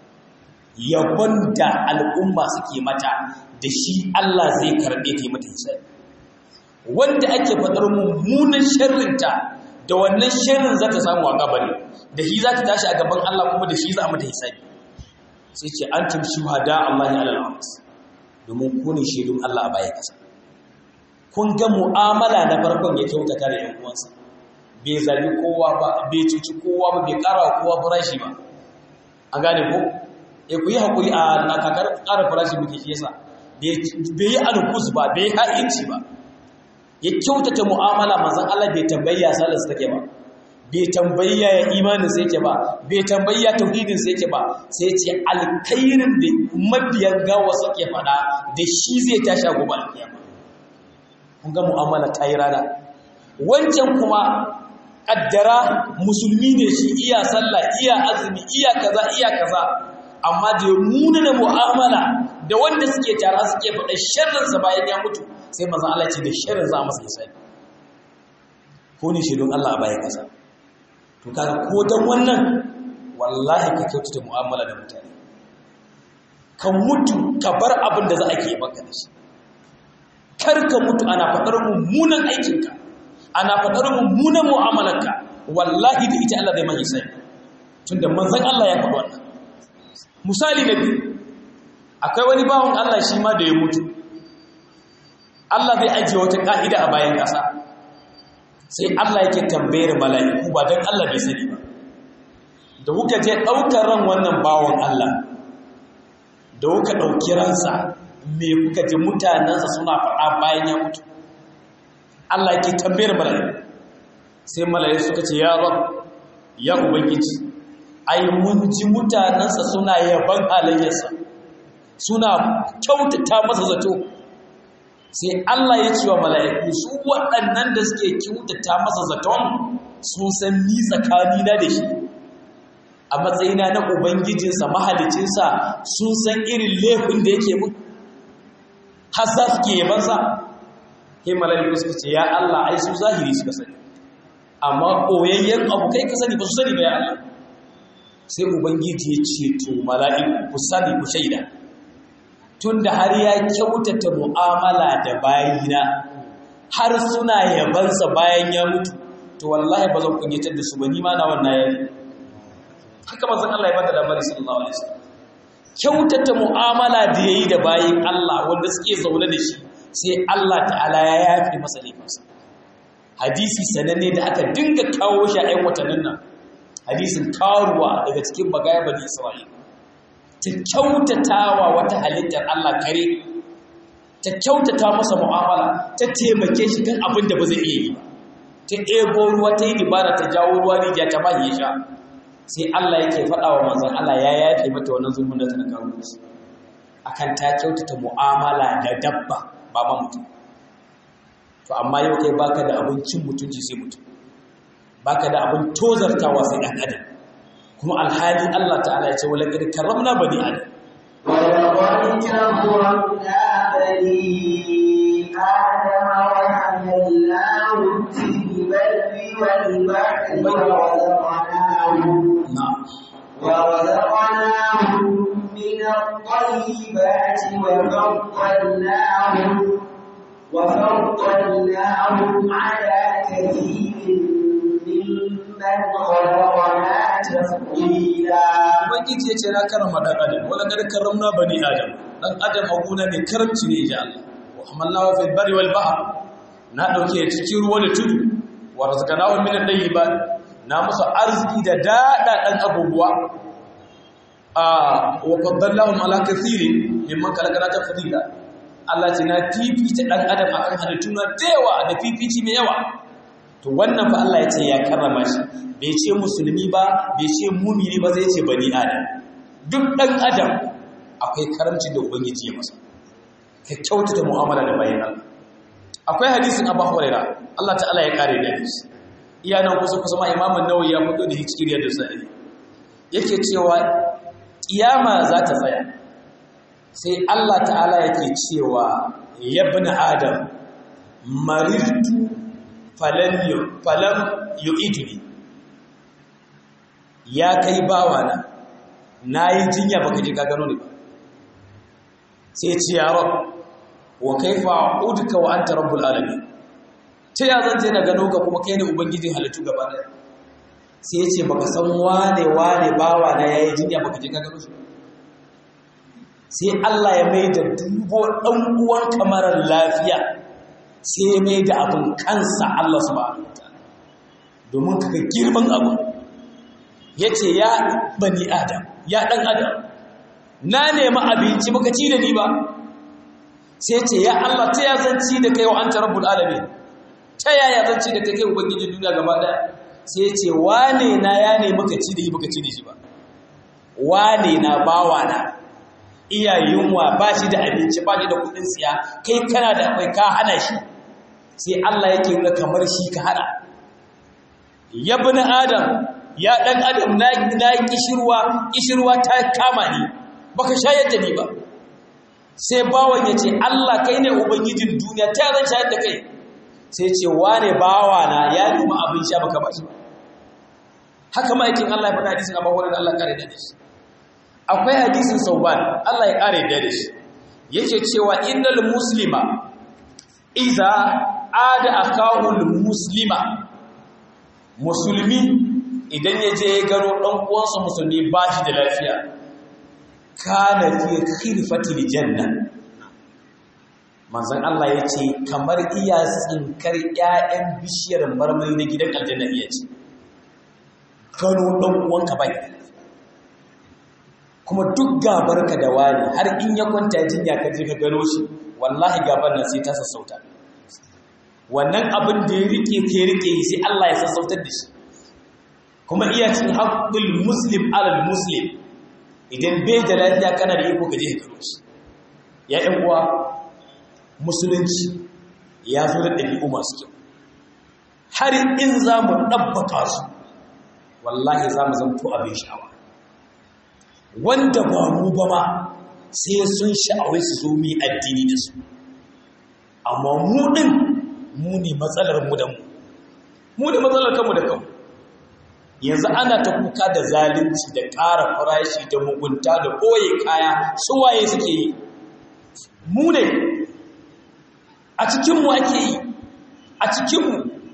yabon da al'umma suke mata da shi Allah zai karɓe ta yi mata hisabi wanda ake faɗar mummunan sharrinta da wannan sharrin za ta samu a kabari da shi za ta tashi a gaban Allah kuma da shi za a mata hisabi sai ce an tum shuhada Allah ya alal domin ku ne shaidun Allah a baya kasa kun ga mu'amala na farkon ya kyautata da ƴan uwansa bai zabi kowa ba bai cuci kowa ba bai ƙara wa kowa farashi ba an gane ko e ku yi hakuri a kakar ƙara farashi muke shi yasa bai yi alkus ba bai yi ha'inci ba ya kyautata mu'amala manzon Allah bai tambayya salas take ba bai tambayya ya imanin sai yake ba bai tambayya tauhidin sai yake ba sai ya ce alkhairin da mabiyan gawa suke fada da shi zai tashi a gobe alkiyama kun ga mu'amala ta yi rana wancan kuma kaddara musulmi ne shi iya sallah iya azumi iya kaza iya kaza amma da ya nuna da mu'amala da wanda suke tara suke faɗa sharrinsa bayan ya mutu sai maza Allah ce da sharrin za a masa hisabi ko ne shi don Allah a bayan kasa to kaga ko dan wannan wallahi ka kyautata mu'amala da mutane, ka mutu ka bar abin da za a ke maka da shi, kar ka mutu ana faɗar mummunan aikinka, ana faɗar mummunan mu'amalarka, wallahi da ita Allah zai mai sai tunda manzon Allah ya faɗi wannan. Misali na biyu, akwai wani bawon Allah shi ma da ya mutu, Allah zai ajiye wata ka'ida a bayan ƙasa, sai Allah yake tambayar mala'iku ba don Allah bai sani ba, da kuka je ɗaukar ran wannan bawon Allah, da kuka ɗauki ransa, me kuka ji mutanensa suna faɗa bayan ya mutu? Allah yake tambayar mala'iku, sai mala'iku suka ce ya rab, ya ubangiji, ai mun ji mutanensa suna yaban halayyarsa, suna kyautata masa zato. Sai Allah ya ce wa mala'iku, su waɗannan da suke kyautata masa zaton sun san ni tsakanina da shi, a matsayina na ubangijinsa mahalicinsa sun san irin laifin da yake mun, har za su ke yabansa. Sai mala'iku suka ce ya Allah, ai su zahiri suka sani, amma koyayyen abu kai ka sani ba su sani ba ya Allah. Sai ubangiji ya ce to mala'iku ku sani ku shaida, tunda har ya kyautata mu'amala da bayina har suna yabansa bayan ya mutu, to wallahi ba zan kunyatar da su ba, ni ma na wannan yayi. Haka manzon Allah ya bada labari sallallahu alaihi wasallam, kyautata mu'amala da yayi da bayin Allah wanda suke zaune da shi, sai Allah ta'ala ya yafe masa laifinsa. Hadisi sananne da aka dinga kawo shi a ɗan watannin nan, hadisin karuwa daga cikin bagaya bani Isra'ila, ta kyautatawa wata halittar Allah kare, ta kyautata masa mu'amala, ta taimake shi kan abin da ba zai iya yi ba, ta ebo ruwa ta yi dibara ta jawo ruwa rijiya ta ba ya sha, sai Allah yake faɗa wa manzon Allah ya yafe mata wannan zulmin da ta kawo shi akan ta kyautata mu'amala da dabba ba ma mutum. To amma yau kai baka da abincin mutunci sai mutum, baka da abin tozartawa sai ɗan adam, kuma alhali Allah ta'ala ya ce wala qad karramna bani adam, ولقد كرمنا بني آدم وحملناهم في البر والبحر ورزقناهم na'am ورزقناهم من الطيبات وفضلناهم وفضلناهم على كثير ممن خلقنا تفضيلا. ubangiji ya ce na karama dan adam, wala qad karramna bani adam, dan adam abuna mai karamci ne ya Allah. Wa hamalnahu fil barri wal bahr, na dauke cikin ruwa da tudu, wa razaqnahu min at-tayyibat, na musu arziki da dada dan abubuwa, a wa faddalnahum ala kathirin mimman khalaqna tafdila. Allah ce na fifita dan adam akan halittu na dewa da fifici mai yawa. To wannan fa Allah ya ce ya karrama shi, bai ce musulmi ba, bai ce mumini ba, zai ce bani adam. Duk dan adam akwai karamci da ubangiji ya masa, ka kyautata mu'amala da bayin Allah. Akwai hadisin Abu Hurairah, Allah ta'ala ya kare da shi, iya nan kusa kusa ma Imam An-Nawawi ya fito da cikin Riyadus Salihin, yake cewa kiyama za ta tsaya, sai Allah ta'ala yake cewa ya ibn adam marirtu falam yu'iduni, ya kai bawana nayi jinya baka je ka gano ni ba. Sai ce ya rab, wa kaifa a'uduka wa anta rabbul alamin, ta ya zan je na gano ka kuma kai ne ubangijin halittu gaba daya. Sai ce baka san wane wane bawana yayi jinya baka je ka gano shi. Sai Allah ya mai da dubo dan uwan kamarar lafiya, sai ya mai da abin kansa Allah subhanahu wataala, domin kaga girman abu. Yace ya bani adam, ya dan adam, na nemi abinci baka ci da ni ba. Sai ce ya Allah, ta ya zan ci da kai wa anta rabbul alamin, ta ya ya zan ci da kai kai ubangijin duniya gaba daya. Sai ce wane na ya nemi ka ci da shi baka ci da shi ba, wane na bawa na iya yunwa ba shi da abinci ba shi da kudin siya, kai kana da akwai ka hana shi. Sai Allah yake nuna kamar shi ka hada. Ya bani adam, ya dan adam, na na kishirwa kishirwa ta kama ni baka shayar da ni ba. Sai bawan yace Allah kai ne ubangijin duniya, ta zan shayar da kai. Sai ce wane bawa na ya nemi abin sha baka bashi ba. haka ma'aikin Allah ya faɗa hadisin Abu Hurairah Allah kare da shi akwai hadisin Sauban Allah ya kare da shi yake cewa innal muslima idza ada akahul muslima musulmi idan ya je ya gano dan uwansa musulmi ba shi da lafiya kana fi khilfatil janna manzon Allah ya ce kamar iya tsinkar ƴaƴan bishiyar marmari na gidan aljanna iya ce gano ɗan uwanka bai kuma duk gabarka da wani har in ya kwanta jinya ka je ka gano shi wallahi gabar nan sai ta sassauta wannan abin da ya rike ke rike sai Allah ya sassautar da shi kuma iya cin haqqul muslim alal muslim idan bai da lafiya kana da iko ka je ka gano shi ya ƴan uwa musulunci ya zo da ɗabi'u masu kyau har in za mu ɗabbaka su wallahi za mu zanto abin sha'awa wanda ba mu ba ma sai sun sha'awai su zo mu yi addini da su amma mu ɗin mu ne matsalar mu da mu mu ne matsalar kanmu da kanmu yanzu ana ta kuka da zalunci da ƙara farashi da mugunta da ɓoye kaya su waye suke yi mu ne a cikinmu ake yi a cikinmu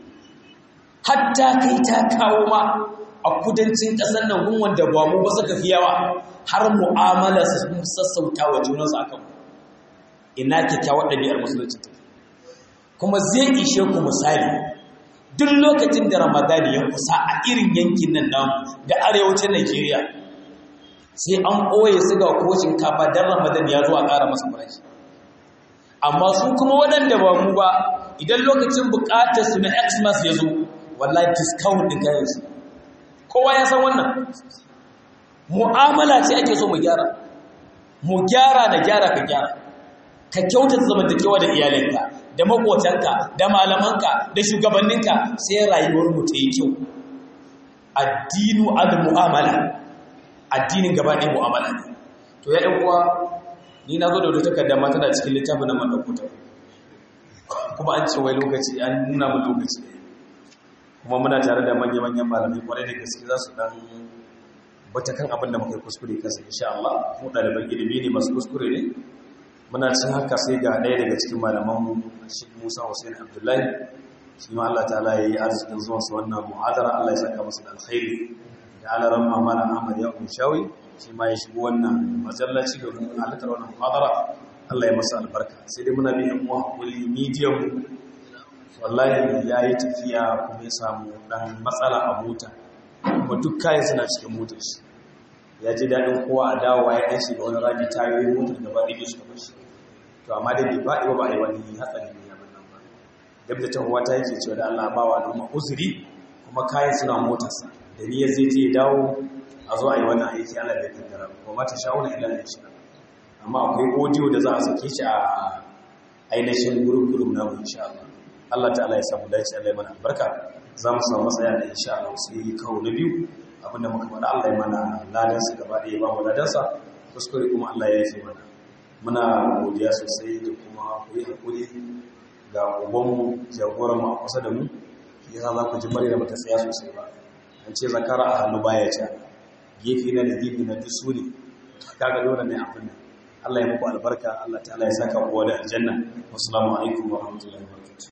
hatta kai ta kawo ma a kudancin ƙasar nan gun wanda ba mu ba suka fi yawa har mu'amala su sassauta wa junansu akan mu ina kyakkyawar ɗabi'ar musulunci ta kuma zai ishe ku misali duk lokacin da ramadani ya kusa a irin yankin nan namu da arewacin Najeriya sai an ɓoye su ga ko shinkafa don ramadan ya zo a ƙara masa farashi amma su kuma waɗanda ba mu ba idan lokacin buƙatar su na Xmas ya zo wallahi discount din kayan su kowa ya san wannan mu'amala ce ake so mu gyara mu gyara da gyara ka gyara ka kyautata zamantakewa da iyalinka da makotanka da malamanka da shugabanninka sai rayuwar mu ta yi kyau addinu al-mu'amala addinin gaba ɗaya mu'amala ne to ya ɗan uwa ni na zo da wata takarda ma tana cikin littafin nan madakuta kuma an ce wai lokaci an nuna mu lokaci kuma muna tare da manya-manyan malamai kwarai da gaske za su dan bata kan abin da muka yi kuskure kansa insha Allah mu ɗaliban ilimi ne masu kuskure ne muna cin haka sai ga ɗaya daga cikin malaman mu Sheikh Musa Hussein Abdullahi shi ma Allah ta'ala ya yi arzikin zuwan sa wannan muhadara Allah ya saka masa da alkhairi da alaran mamala Ahmad ya Unshawi shi ma ya shigo wannan masallaci domin halittar wannan muhadara Allah ya masa albarka sai dai muna bin mu hakuri medium wallahi yayi tafiya kuma ya samu dan matsala a mota kuma duk kayan suna cikin motar shi ya ji dadin kowa a dawowa ya dan shiga wani raji tayoyin motar gaba ɗaya shi kamar shi to amma dai bai faɗi ba ba ai wani hatsari ne ya bannan ba dab da tahuwa ta yake cewa da Allah ba wa al'umma uzuri kuma kayan suna motarsa da niyyar zai je dawo a zo a yi wannan aiki Allah bai kaddara ba kuma ta sha'una ila ne shi amma akwai audio da za a sake shi a ainihin gurum-gurum na mu insha Allah Allah ta'ala ya samu dace Allah ya mana albarka za mu samu matsaya da insha Allah sai kawo na biyu abinda muka faɗa Allah ya mana ladan sa gaba ɗaya ba mu ladan sa kuskure kuma Allah ya yi mana muna godiya sosai da kuma koyi hakuri ga ubanmu jagoran mu a kusa da mu yasa za ku ji mare da bata tsaya sosai ba an ce zakara a hannu baya ci gefe na da gefe na duk su ne kaga dole ne abin nan Allah ya muku albarka Allah ta'ala ya saka kowa da aljanna wassalamu alaikum wa rahmatullahi wa barakatuh